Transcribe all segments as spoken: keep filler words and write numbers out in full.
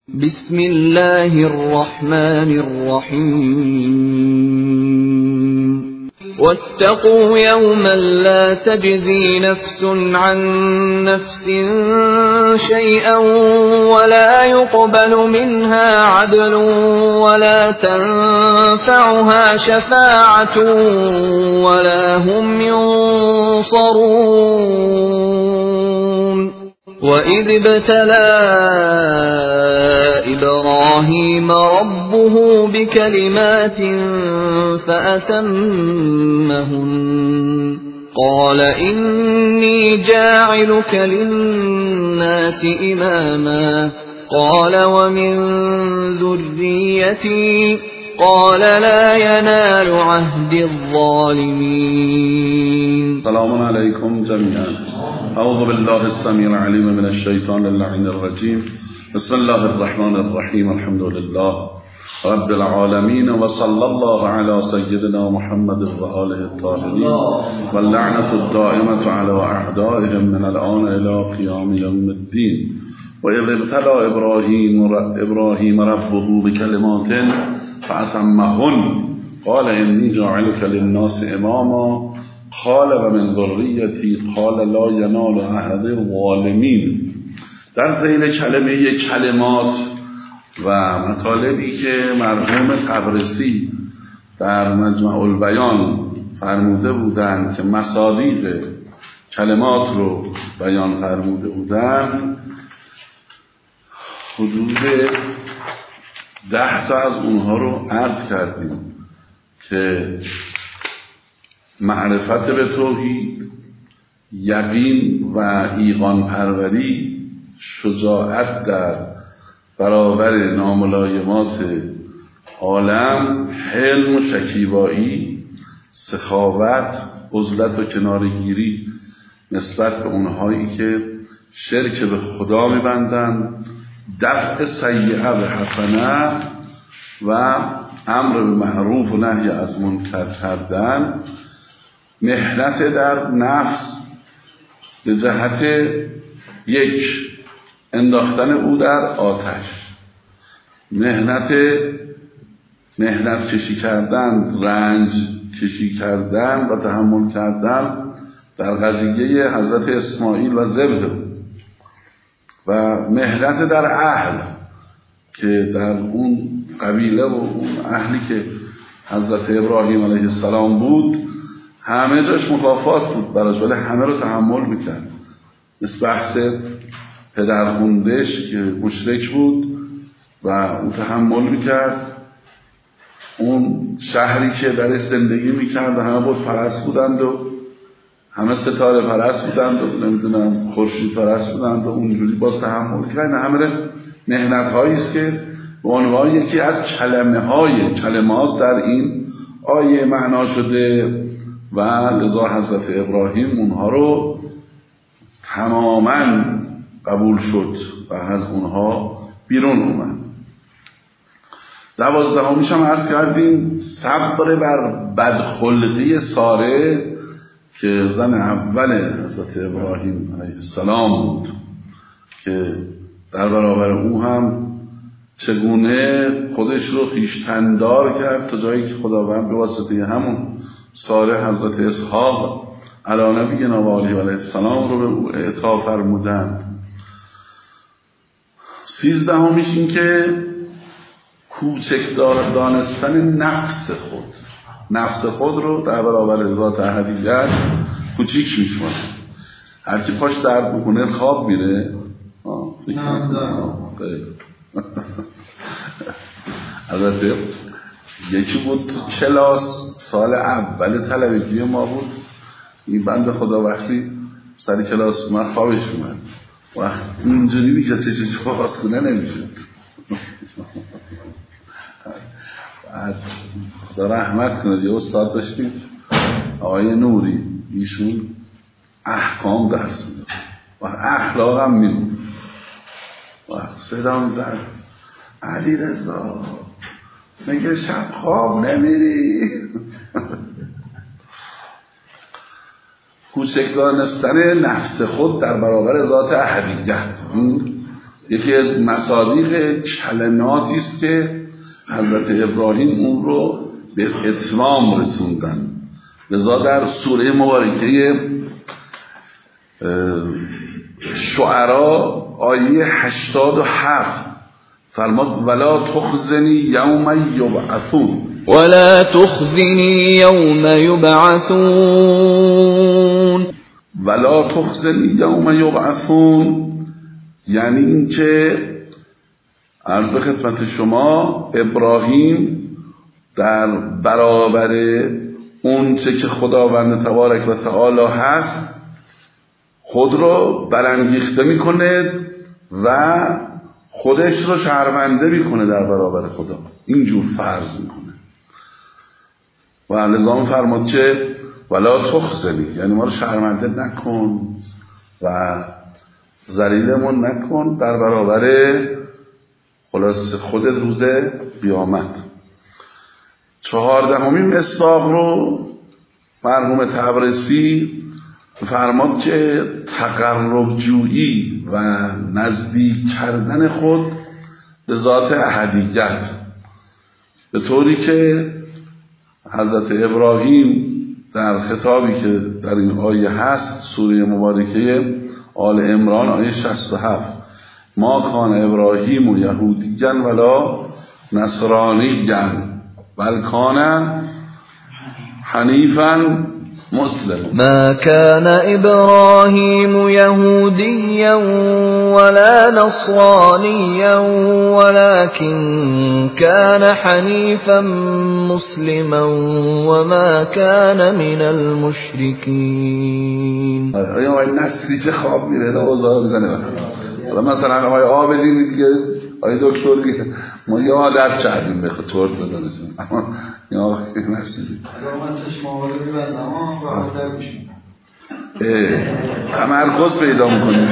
بسم الله الرحمن الرحيم واتقوا يوما لا تجزي نفس عن نفس شيئا ولا يقبل منها عدل ولا تنفعها شفاعة ولا هم ينصرون وإذ ابتلى إبراهيم ربه بكلمات فأتمهن قال إني جاعلك للناس إماما قال ومن ذريتي قال لا ينال عهد الظالمين. سلام عليكم جميعا. أعوذ بالله السميع العليم من الشيطان اللعين الرجيم. بسم الله الرحمن الرحيم. الحمد لله رب العالمين وصلى الله على سيدنا محمد وآله الطاهرين واللعنة الدائمة على أعدائهم من الآن إلى قيام يوم الدين. وإذ ابتلى إبراهيم إبراهيم ربه بكلمات فأتمهن قال إني جاعلك للناس إماما قال ومن ذريتي قال لا ينال عهد الظالمین. در ذیل کلمه کلمات و مطالبی که مرحوم طبرسی در مجمع البیان فرموده بودند که مصادیق کلمات رو بیان فرموده بودند، حدود ده تا از اونها رو عرض کردیم که معرفت به توحید، یقین و ایقان پروری، شجاعت در برابر ناملایمات عالم، حلم و شکیبایی، سخاوت، عزلت و کنارگیری نسبت به اونهایی که شرک به خدا میبندند، دفع سیئه به حسنه و امر به معروف و نهی از منکر کردن، مهنت در نفس به جهت یک انداختن او در آتش، مهنت مهنت کشی کردن، رنج کشی کردن و تحمل کردن در قضیه حضرت اسماعیل و ذبح و مهنت در اهل که در اون قبیله و اون اهلی که حضرت ابراهیم علیه السلام بود همه جاش مکافات بود براش، ولی همه رو تحمل میکرد. مثل بحث پدرخوندش که مشرک بود و اون تحمل میکرد، اون شهری که درش زندگی میکرد و همه بود پرست بودند و همه ستاره پرست بودند و نمیدونم خورشید پرست بودند و اونجوری باز تحمل کرد. همه مهنت هایی است که به عنوان یکی از کلمه های کلمات در این آیه معنا شده و لذا حضرت ابراهیم اونها رو تماما قبول شد و از اونها بیرون اومد. دوازدهمیش هم عرض کردیم صبر بر بدخلقی ساره که زن اول حضرت ابراهیم علیه السلام بود که در برابر او هم چگونه خودش رو خویشتندار کرد تا جایی که خداوند به واسطه همون ساره حضرت اسحاق علی نبینا و آله علیه السلام رو به او اعطا فرمودند. سیزدهمیش این که کوچک دانستن نفس خود، نفس خود رو در برابر ذات احدیت کوچیک میشونه. هرچی پاش درد بکنه خواب میره. البته یکی بود کلاس سال اول طلبگی ما بود، این بنده خدا وقتی سر کلاس اومد خوابش اومد، وقت اینجوری میشه چشش باز کنه نمیشد. بعد خدا رحمت کنه یه استاد داشتیم آقای نوری، ایشون احکام درس میداد و اخلاق هم میدون. وقت صدا میزد علی رضا میگه شب خواب نمیری. کوچک دانستن نفس خود در برابر ذات احدیت، این یکی از مصادیق کلماتی است که حضرت ابراهیم اون رو به اتمام رسوندن. لذا در سوره مبارکه شعرا آیه هشتاد و هفت فرماد ولا تخزنی یوم یبعثون، ولا تخزنی یوم یبعثون، ولا تخزنی یوم یبعثون یعنی این که عرض به خدمت شما ابراهیم در برابر اون چه که خداوند تبارک و تعالی هست خود رو برانگیخته میکنه و خودش رو شرمنده میکنه در برابر خدا، اینجور فرض میکنه و لذا فرمود که ولا تخزنی یعنی ما رو شرمنده نکن و ذلیلمون نکن در برابر خلاص خود روز قیامت. چهاردهمین مصداق رو مرحوم تبرسی فرماد که تقرب جویی و نزدیک کردن خود به ذات احدیت، به طوری که حضرت ابراهیم در خطابی که در این آیه هست سوره مبارکه آل عمران آیه شصت و هفت ما کان ابراهیم و یهودیًا ولا نصرانیًا بل کان حنیفاً مسلم. ما كان إبراهيم يهوديا ولا نصرانيا ولكن كان حنيفا مسلما وما كان من المشركين. آیا آقای نصری چه خواب میره نه اوضاع بزنه حالا مثلا آقای آبدی دیگه آقای دکتر دیگه ما یه عادت کردیم به خطور زدنشون اما یا آقای نصری تمرکز پیدا میکنیم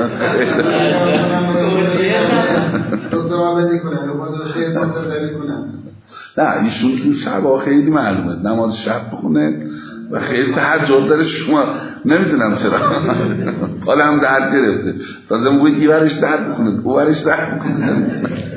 نه ایشون چون شب خیلی معلومه نماز شب بخونه و خیلی تهجد داره شما نمیدونم چرا حالم درد گرفته تازه موقعی ای برش درد بکنه او برش درد بکنه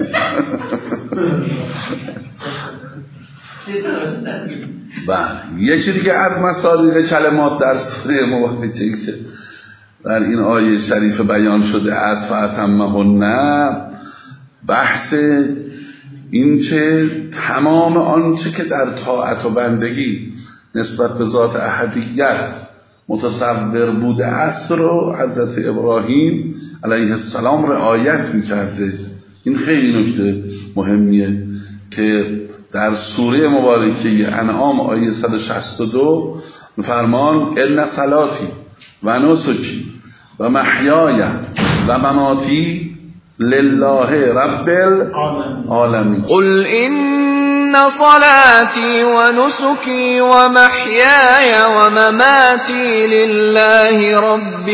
بله یه چیزی دیگه از مصادیق کلمات در سوره مبارکه که در این آیه شریف بیان شده است فاتمهن بحث این که تمام آنچه که در طاعت و بندگی نسبت به ذات احدیت متصور بوده است رو حضرت ابراهیم علیه السلام رعایت می‌کرده. این خیلی نکته مهمیه که در سوره مبارکه انعام آیه صد و شصت و دو فرمان ان صلاتی و نسکی و محیای و مماتی لله رب العالمین قل ان صلاتي ونسكي ومحياي ومماتي لله رب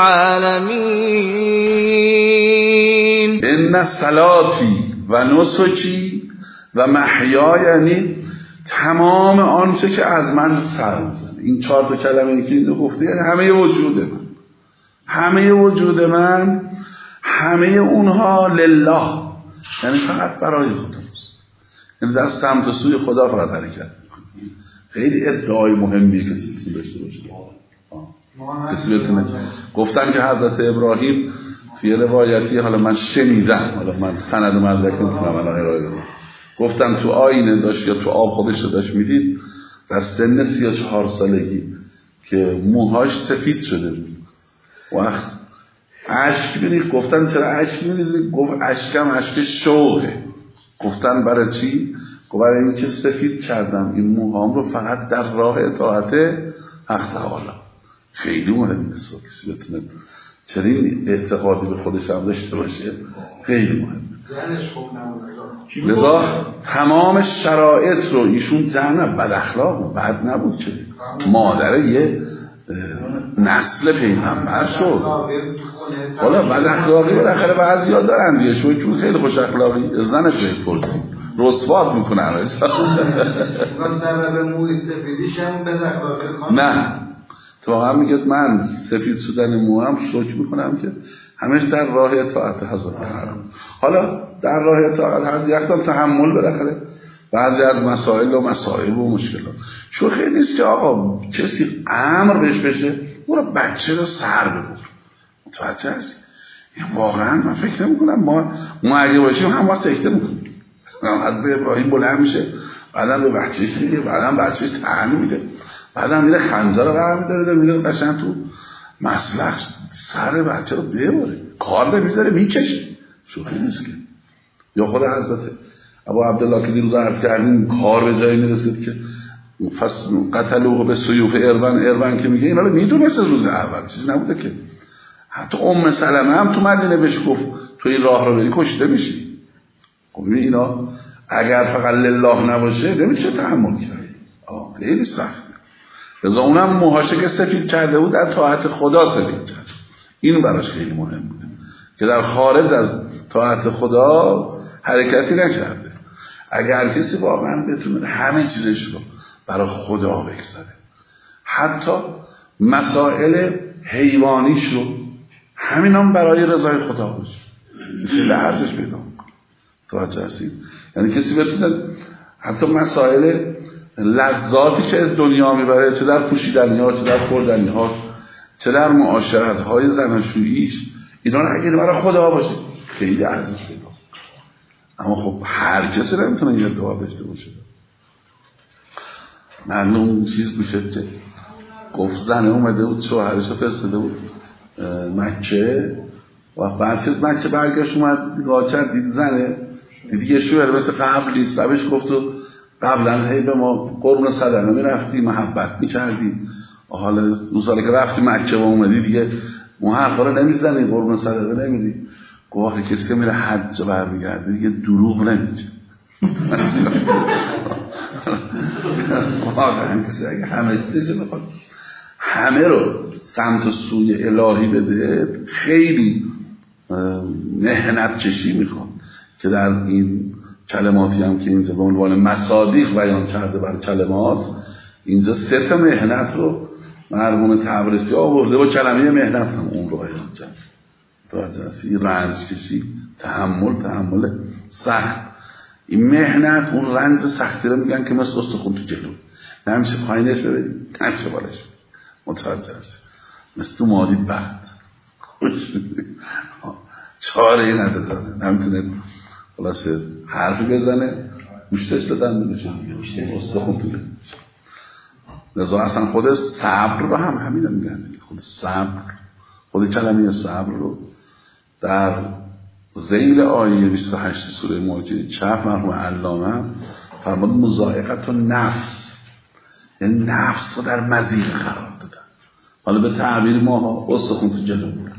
العالمين. ان صلاتي و نسکی و محیای یعنی تمام آنچه که از من سر میزنه. این چهار تا کلمه که اینو گفته یعنی همه وجود من، همه وجود من، همه اونها لله یعنی فقط برای خداست، یعنی در سمت و سوی خدا فقط حرکت میکنه. خیلی ادعای مهمیه کسی بتونه داشته باشه. کسی بتونه گفتن که حضرت ابراهیم توی روایتی حالا من شنیدم، حالا من سند و مدرک نمیتونم الان ارائه بدم، گفتن تو آینه داشت یا تو آب خودش رو داشت میدید در سن سی و چهار سالگی که موهاش سفید شده بود. وقت اشک بینید گفتن چرا اشک میریزی؟ گفت اشکم اشک شوقه. گفتن برای چی؟ گفت برای اینکه سفید کردم این موهام رو فقط در راه اطاعت حق تعالی. خیلی مهمه کسی بتونه چنین اعتقادی به خودش هم داشته باشه، خیلی مهمه. لذا تمام شرایط رو ایشون جنب بد اخلاق بد نبود که مادر یه نسل پیغمبر شد. حالا بد اخلاقی بالاخره بعضیا دارن دیگه، شما که خیلی خوش اخلاقی زنت بپرسی رسوات میکنه همه جا. سبب موی سفیدیش هم بد اخلاقی نه تو واقعا میگه من سفید شدن موام شکر میکنم که همش در راه اطاعت حضرت حرم. حالا در راه اطاعت حضرت یکدم تحمل بالاخره بعضی از مسائل و مسائل و مشکلات. شوخی نیست که آقا کسی امر بهش بشه برو بچه رو سر ببر. متوجه هستی؟ واقعا من فکر نمی کنم ما ما اگه باشیم هم ما سکته میکنیم. حضرت ابراهیم بلند میشه بعدم به بچهش میگه بعدم بچهش طعنه میده بعدم میره خنجر رو قرار میداره میره قشنگ تو مسلخ سر بچه رو ببره کار نمیذاره میکشه. شوخی نیست که. یا خود حضرت ابو عبدالله که دیروز عرض کردیم کار به جایی میرسید که قتلوه به سیوف اروان اروان که میگه اینا رو میدونست روز اول چیزی نبوده که. حتی ام سلمه هم تو مدینه بهش گفت تو این راه رو بری کشته میشی. خب اینا اگر فقط لله نباشه نمیشه تحمل کرد. آه خیلی سخته. لذا اونم موهاشه که سفید کرده بود در طاعت خدا سفید کرد. این براش خیلی مهم بوده که در خارج از طاعت خدا حرکتی نکرده. اگر کسی واقعا بتونه همه چیزش رو برای خدا بگذاره حتی مسائل حیوانیش رو همین هم برای رضای خدا باشه خیلی ارزش پیدا میکنه. توجه هستید؟ یعنی کسی بتونه حتی مسائل لذاتی که از دنیا میبره چه در پوشیدنی ها چه در خوردنی ها چه در معاشرت های زناشوییش اینا رو اگر برای خدا باشه خیلی ارزش پیدا. اما خب هر کسی نمیتونه یه دعا داشته باشه. من اون چیز میشه که گفت زنه اومده بود شوهرش رو فرستاده بود مکه و بعد مکه برگشت اومد نگاه کرد دید زنه دید که شوهر مثل قبل نیست. سبش گفت و قبلا هی به ما قربون صدقه میرفتی محبت میکردی حالا اون سالی که رفتی مکه و اومدی دیگه اون حرفا رو نمیزنی قربون صدقه نمیدی. گواه کسی که میره حج برمیگرده دیگه دروغ نمیگه. واقعا کسی اگه همه چیزش بخواد همه رو سمت و سوی الهی بده خیلی محنت کشی میخواد که در این کلماتی هم که اینجا به عنوان مصادیق بیان کرده بر کلمات اینجا سه تا محنت رو مرحوم تبرسی آورده با کلمه محنت هم اون رو بیان کرد. توجه هستی؟ رنج کشی تحمل تحمل سخت. این محنت اون رنج سختی رو میگن که مثل استخون تو جلو نمیشه پایینش ببریم نمیشه بالش. متوجه هستی؟ مثل تو مادی بعد خوش چاره ای نداره نمیتونه خلاصه حرفی بزنه گوشتش بدن میشه استخون تو جلو. لذا اصلا خود صبر رو هم همین رو میگن. خود صبر خود کلمه صبر رو در ذیل آیه بیست و هشت سوره مواجهه چپ مرحوم علامه فرمود مضایقت و نفس یعنی نفس رو در مضیق قرار دادن. حالا به تعبیر ما استخون تو جلو بود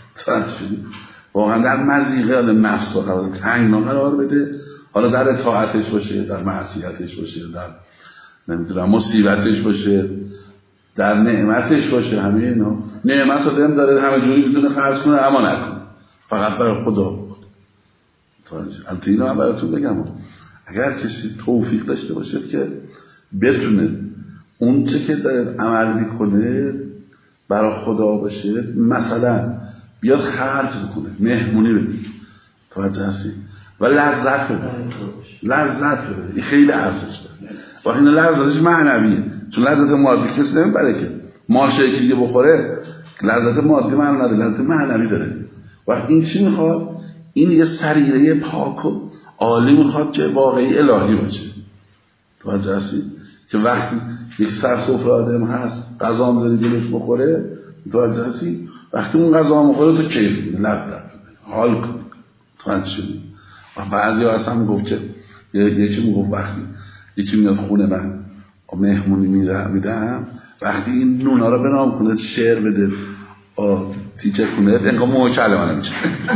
واقعا در مضیقه نفس رو قرار تنگنا قرار بده. حالا در اطاعتش باشه در معصیتش باشه در نمیدونم مصیبتش باشه در نعمتش باشه همه اینا نعمت رو دم داره همه جوری میتونه خرج کنه اما نکنه فقط برای خدا بود. البته اینو هم براتون بگم اگر کسی توفیق داشته باشه که بتونه اون چه که داره عمل میکنه برای خدا باشه مثلا بیاد خرج بکنه مهمونی بده توجه هستی و لذت بده لذت بده این خیلی ارزش داره. و این لذتش معنویه چون لذت مادی کسی نمیبره که مال شکلی که بخوره لذت مادی معنی نداره لذت معنوی داره. و این چی میخواد؟ این یه سریره پاک و عالی میخواد که واقعی الهی باشه. توجه هستی که وقتی یک سر سفره آدم هست غذا هم داری دلش بخوره توجه هستی وقتی اون غذا بخوره تو کیف کنی لذت حال کنی توجه شدی. و بعضی ها اصلا میگفت که یکی میگفت وقتی یکی میاد خونه من مهمونی میدم وقتی این نونا رو بنام کنه شعر بده تیچه کنه انگاه موچله ها نمیشه.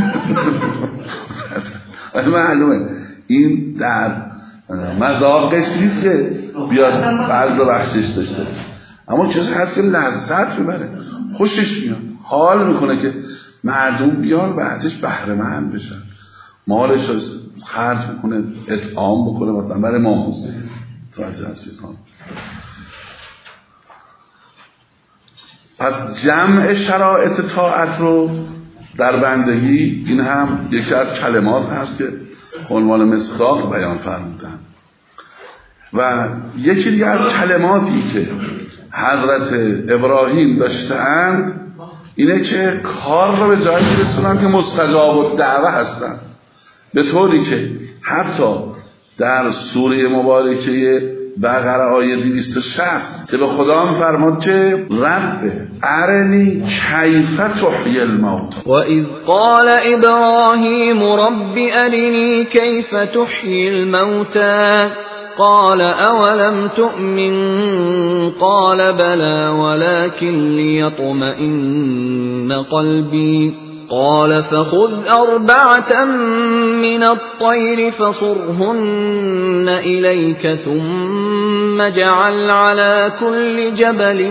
معلومه این در مذاقش نیست که بیاد بعض بخشش داشته اما چیزی هست که لذت میبره خوشش میاد حال میکنه که مردم بیان و ازش بهره مند بشن مالش رو خرج بکنه اطعام بکنه مثلا برای امام حسین توجه هستید. پس جمع شرایط طاعت رو در بندگی، این هم یکی از کلمات هست که عنوان مصداق بیان فرمودن. و یکی دیگه از کلماتی که حضرت ابراهیم داشتند اینه که کار رو به جایی میرسونن که مستجاب الدعوه هستن، به طوری که حتی در سوره مبارکه بقره آیه دویست و شصت که به خدا هم فرماد که رب ارنی کیف تحیی الموتى و اذ قال ابراهیم رب ارنی کیف تحیی الموتى قال اولم تؤمن قال بلى ولكن ليطمئن قلبي قال فخذ أربعة من الطير فصرهن إليك ثم اجعل على كل جبل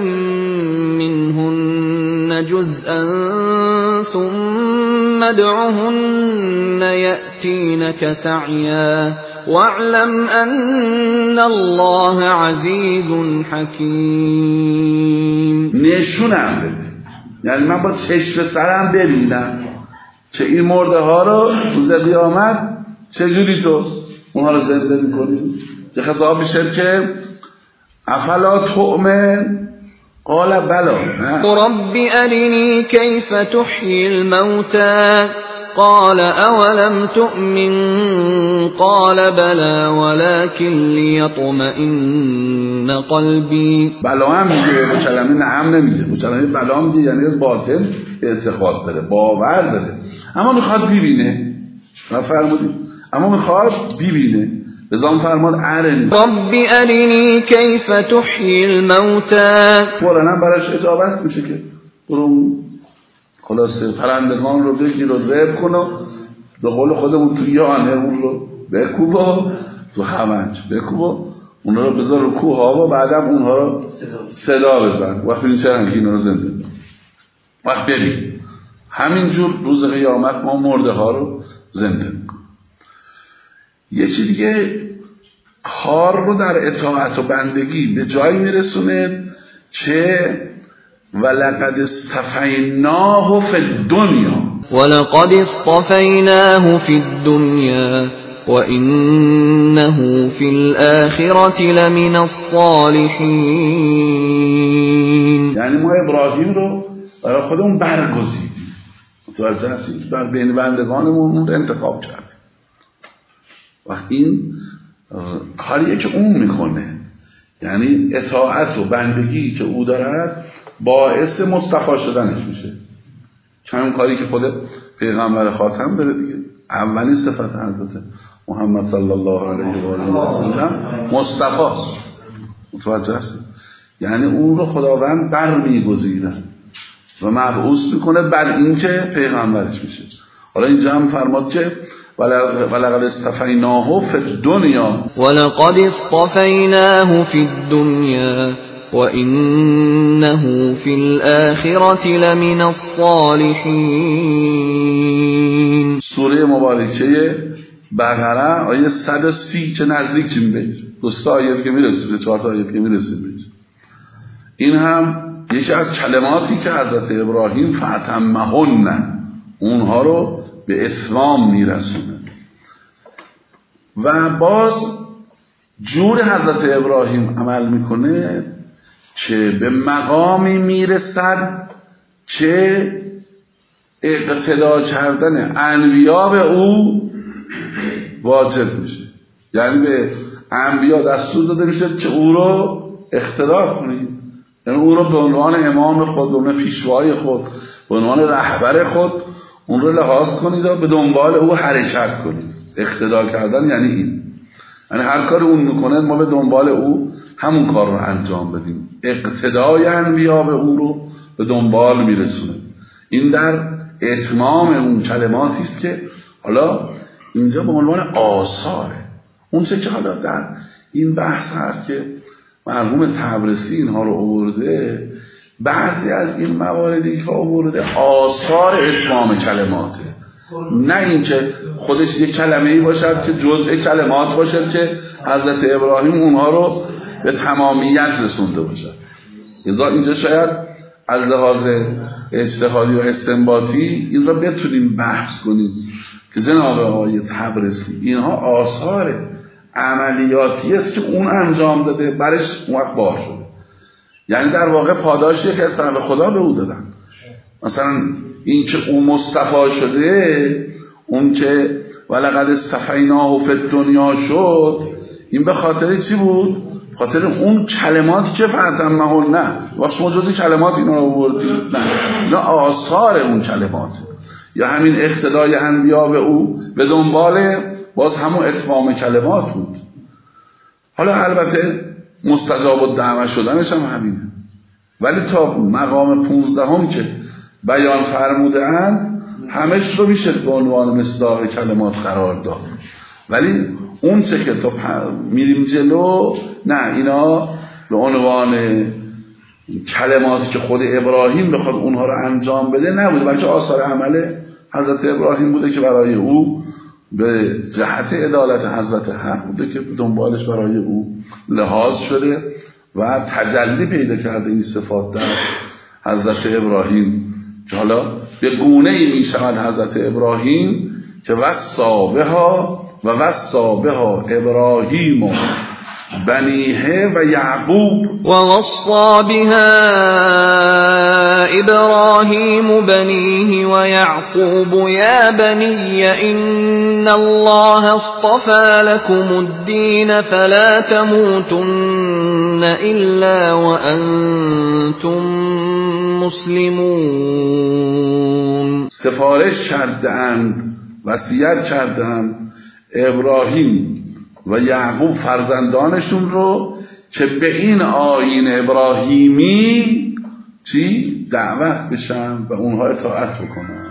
منهن جزءا ثم ادعهن يأتينك سعيا واعلم أن الله عزيز حكيم. نشونم بده، یعنی من با چشم سرم ببینم که این مرده ها رو روز قیامت چجوری تو اونها رو زنده میکنی. که خطاب میشه که افلا تؤمن قال بلا رب ارنی کیف تحیی الموتى قال اولم تؤمن قال بلى ولكن ليطمئن قلبی. بلا هم میگه، با کلمه نعم نمیگه، با کلمه بلا میگه، یعنی از باطن اعتقاد داره، باور داره، اما میخواد ببینه. فرمودیم اما میخواد ببینه، لذا فرماد ارنی رب ارنی کیف تحیی الموتى. قرآن براش اجابت میشه که برو خلاصه پرندگان رو بگیر و ذبح کن و به قول خودمون تو یانه اون رو بکوب و تو همنج بکوب و اون رو بذار رو کوه ها و بعدم اونها رو صدا بزن. وقت ببین چرا که اینا رو زنده وقت ببین همینجور روز قیامت ما مرده ها رو زنده میکنیم. یه چی دیگه کار رو در اطاعت و بندگی به جایی میرسونه که ولقد اصطفیناه فی الدنیا ولقد اصطفیناه فی الدنیا وإنه في الآخرة لمن الصالحین. یعنی ما ابراهیم رو برای خودمون برگزیدیم، متوجه هستید؟ بر بین بندگانمون اون رو انتخاب کردیم. و این کاریه که اون میکنه، یعنی اطاعت و بندگی که او دارد باعث مصطفی شدنش میشه. چون کاری که خود پیغمبر خاتم داره دیگه، اولین صفت حضرت محمد صلی الله علیه و آله و سلم مصطفی است. متوجه هستید؟ یعنی اون رو خداوند برمیگزیده و مبعوث میکنه بر این که پیغمبرش میشه. حالا اینجا هم فرماد که ولقد اصطفیناه فی الدنیا ولقد اصطفیناه فی الدنیا وإنه في الآخرة لمن الصالحین. سوره مبارکه بقره آیه صد و سی که نزدیک چیم بهش، دوستا آیه که میرسید، چهار تا آیه که میرسید بهش. این هم یکی از کلماتی که حضرت ابراهیم فاتمهن اونها رو به اتمام میرسونه. و باز جور حضرت ابراهیم عمل میکنه که به مقامی میرسد که اقتدا کردن انبیا به او واجب میشه. یعنی به انبیا دستور داده میشه که او رو اقتدا کنید، یعنی او رو به عنوان امام خود، به عنوان پیشوای خود، به عنوان رهبر خود اون رو لحاظ کنید و به دنبال او حرکت کنید. اقتدا کردن یعنی این، یعنی هر کار اون میکنه ما به دنبال او همون کار رو انجام بدیم. اقتدای انبیا به او رو به دنبال میرسونه. این در اتمام اون کلماتی است که حالا اینجا به عنوان آثاره. اون چه که حالا در این بحث هست که مرحوم تبرسی اینها رو آورده، بعضی از این مواردی که آورده آثار اتمام کلماته، نه اینکه خودش یک کلمه ای باشد که جزء کلمات باشد که حضرت ابراهیم اونها رو به تمامیت رسونده باشد. لذا اینجا شاید از لحاظ اجتهادی و استنباطی این را بتونیم بحث کنیم که جناب آقای تبرسی اینها آثار عملیاتی است که اون انجام داده، برش اون وقت بار شده. یعنی در واقع پاداش یک از طرف خدا به او دادن. مثلا این که اون مصطفی شده، اون که ولقد اصطفیناه فی الدنیا شد، این به خاطر چی بود؟ خاطر اون کلماتی که فتمه نه وقت شما جزی کلمات اینا رو آوردید، نه اینا آثار اون کلمات. یا همین اقتدای انبیا به او به دنبال باز همون اتمام کلمات بود. حالا البته مستجاب الدعوه شدنش هم همینه، ولی تا مقام پونزدهم که بیان فرموده اند همش رو میشه به عنوان مصداق کلمات قرار داد. ولی اون چه که تا میریم جلو نه، اینا به عنوان کلماتی که خود ابراهیم بخواد اونها رو انجام بده نبوده، بلکه آثار عمل حضرت ابراهیم بوده که برای او به جهت عدالت حضرت حق بوده که دنبالش برای او لحاظ شده و تجلی پیدا کرده این صفات در حضرت ابراهیم که حالا به گونه ای می شود حضرت ابراهیم که وصا بها و وصا بها ابراهیم و بنیه و یعقوب و وصا بها ابراهیم بنیه و یعقوب یا بنی ان الله اصطفى لكم الدین فلا تموتن الا وانتم مسلمون. سفارش کردند، وصیت کردند ابراهیم و یعقوب فرزندانشون رو که به این آیین ابراهیمی چی؟ دعوت بشن و اونها اطاعت بکنن.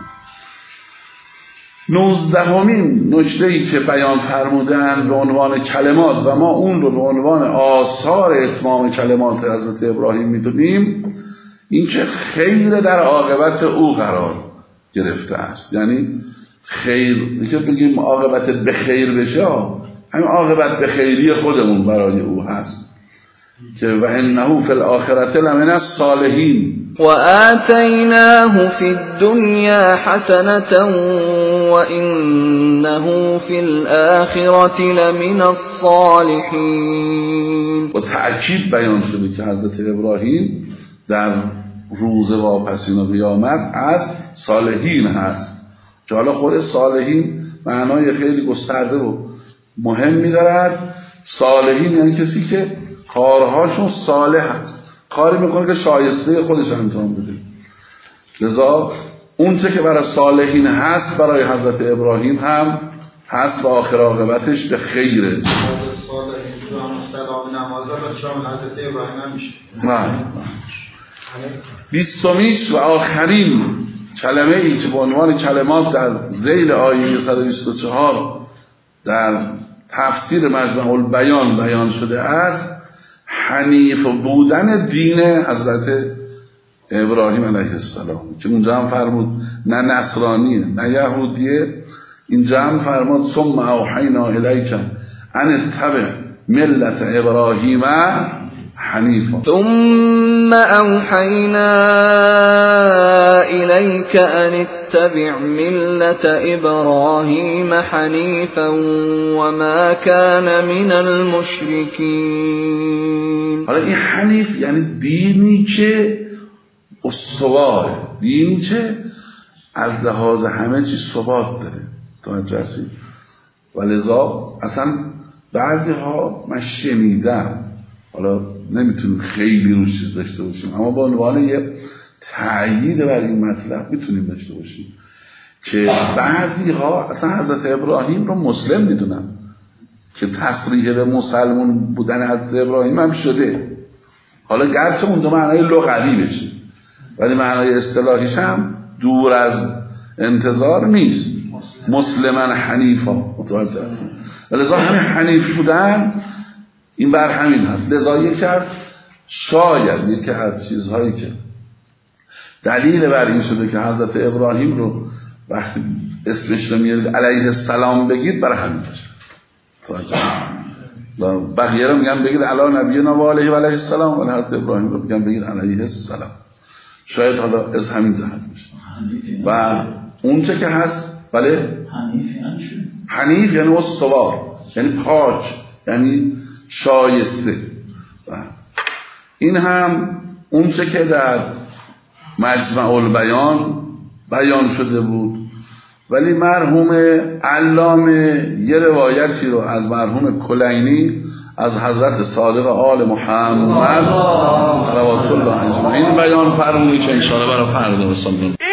نوزدهمین نکته‌ای که بیان فرمودن به عنوان کلمات و ما اون رو به عنوان آثار اتمام کلمات حضرت ابراهیم میدونیم، این که خیر در عاقبت او قرار گرفته است. یعنی خیر که بگیم عاقبت به خیر بشه، همین عاقبت به خیری خودمون برای او هست که و انه فی الاخرة لمن الصالحین و آتیناه فی الدنیا حسنة و انه فی الاخرة لمن الصالحین. و تأکید بیان شده که حضرت ابراهیم در روز واپسین و قیامت از صالحین هست که حالا خود صالحین معنای خیلی گسترده و مهمی دارد. صالحین یعنی کسی که کارهاشون صالح هست، کاری میکنه که شایسته خودش انجام بده. لذا اون چه که برای صالحین هست برای حضرت ابراهیم هم هست و آخر عاقبتش به خیره. بیستمیش و آخرین کلمه ای که به عنوان کلمات در ذیل آیه صد و بیست و چهار در تفسیر مجمع البیان بیان شده است، حنیف بودن دین حضرت ابراهیم علیه السلام که اونجا هم فرمود نه نصرانیه نه یهودیه، اینجا هم فرمود ثم اوحینا الیک ان اتبع ملت ابراهیم حنیفا. ثم اوحینا الیک ان اتبع ملت ابراهیم حنیفا وما کان من المشرکین. حالا این حنیف یعنی دینی که استواره، دینی که از لحاظ همه چیز ثبات داره. توجه هستید؟ و لذا اصلا بعضی ها من شنیدم، حالا نمیتونیم خیلی روش چیز داشته باشیم اما با عنوان یه تأیید بر این مطلب میتونیم داشته باشیم که بعضی ها اصلا حضرت ابراهیم رو مسلم میدونن که تصریح به مسلمون بودن حضرت ابراهیم هم شده. حالا گرچه اون دو معنای لغوی بشه ولی معنای اصطلاحیش هم دور از انتظار نیست. مسلمان حنیفا، متوجه هستید؟ لذا همین حنیف بودن این بر همین هست. لذا یکی از شاید یکی از چیزهایی که دلیل بر این شده که حضرت ابراهیم رو وقتی اسمش رو میارید علیه السلام بگید برای همین باشه. توجه هستید؟ بقیه رو میگن بگید علی نبینا و علیه و علیه السلام، ولی حضرت ابراهیم رو میگن بگید علیه السلام. شاید حالا از همین جهت باشه. و اون چه که هست بله حنیف یعنی استوار، یعنی پاک، یعنی شایسته. و این هم اون چه که در مجمع البیان بیان شده بود. ولی مرحوم علامه یه روایتی رو از مرحوم کلینی از حضرت صادق آل محمد صلوات الله اجمعین بیان فرمودند که ان شاء الله برای فردا بسازیم.